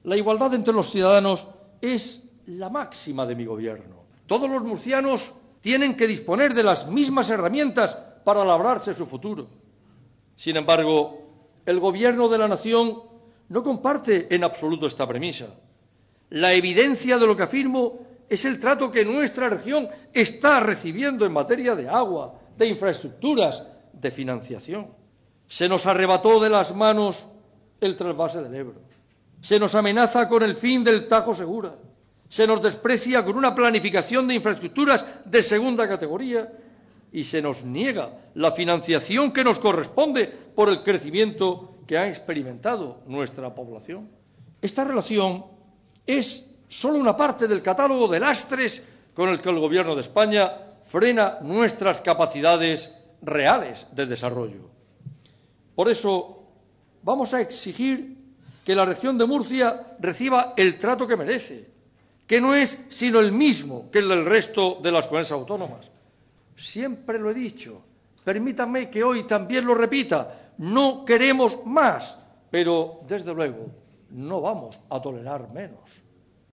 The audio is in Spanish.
La igualdad entre los ciudadanos es la máxima de mi gobierno. Todos los murcianos tienen que disponer de las mismas herramientas para labrarse su futuro. Sin embargo, el Gobierno de la Nación no comparte en absoluto esta premisa. La evidencia de lo que afirmo es el trato que nuestra región está recibiendo en materia de agua, de infraestructuras, de financiación. Se nos arrebató de las manos el trasvase del Ebro. Se nos amenaza con el fin del Tajo Segura. Se nos desprecia con una planificación de infraestructuras de segunda categoría y se nos niega la financiación que nos corresponde por el crecimiento que ha experimentado nuestra población. Esta relación es solo una parte del catálogo de lastres con el que el Gobierno de España frena nuestras capacidades reales de desarrollo. Por eso, vamos a exigir que la región de Murcia reciba el trato que merece, que no es sino el mismo que el del resto de las comunidades autónomas. Siempre lo he dicho, permítanme que hoy también lo repita, no queremos más, pero, desde luego, no vamos a tolerar menos.